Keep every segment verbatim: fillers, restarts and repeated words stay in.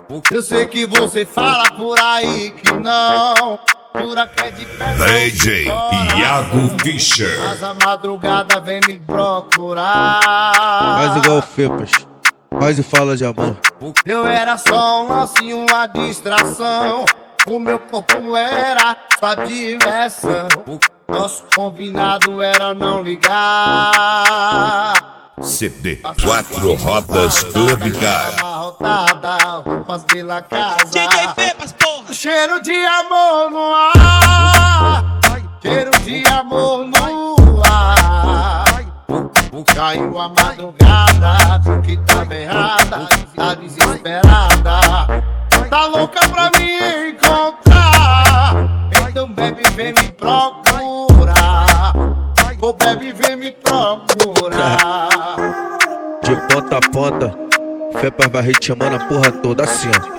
Eu sei que você fala por aí que não, jura que é de pedra. D J Iago Fischer. Mas a madrugada vem me procurar. Faz igual o Fepas, faz e fala de amor. Eu era só um lance, uma distração. O meu corpo era só diversão. Nosso combinado era não ligar. C D Quatro Rodas Club Car. Amarrotada, roupas pela casa. D J Fepas, porra! Cheiro de amor no ar. Cheiro de amor no ar. Caiu a madrugada, viu que tava errada, tá desesperada, tá louca pra me encontrar. Então bebe, vem me procurar. Ô bebe, vem me procurar. De ponta a ponta, Fepas vai ritmando a porra toda assim, ó.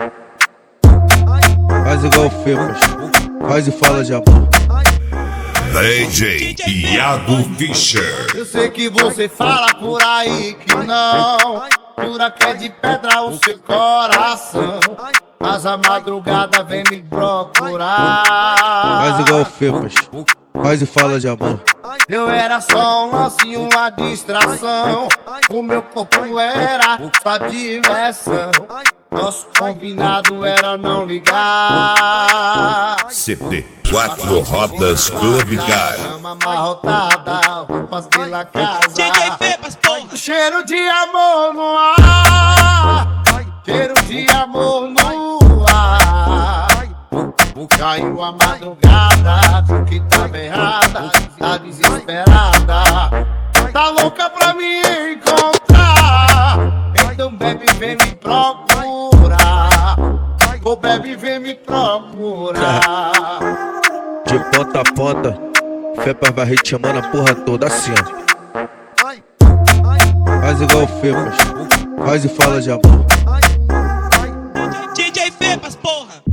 Faz igual o Fepas, faz e fala de amor. D J Iago Fischer. Eu sei que você fala por aí que não, jura que é de pedra o seu coração. Mas a madrugada vem me procurar. Faz igual o Fepas, faz e fala de amor. Eu era só um lance, uma distração. O meu corpo era só diversão. Nosso combinado era não ligar. C D Quatro Rodas Club Car. Cama amarrotada, roupas pela casa. D J Fepas, porra! Cheiro de amor no ar. Cheiro de amor no ar. Caiu a madrugada, viu que tava errada, tá desesperada, tá louca pra me encontrar. Então bebe, vem me procurar. Ô bebe, vem me procurar. De ponta a ponta, Fepas vai ritmando a porra toda assim, ó. Faz igual o Fepas, faz e fala de amor. D J Fepas, porra!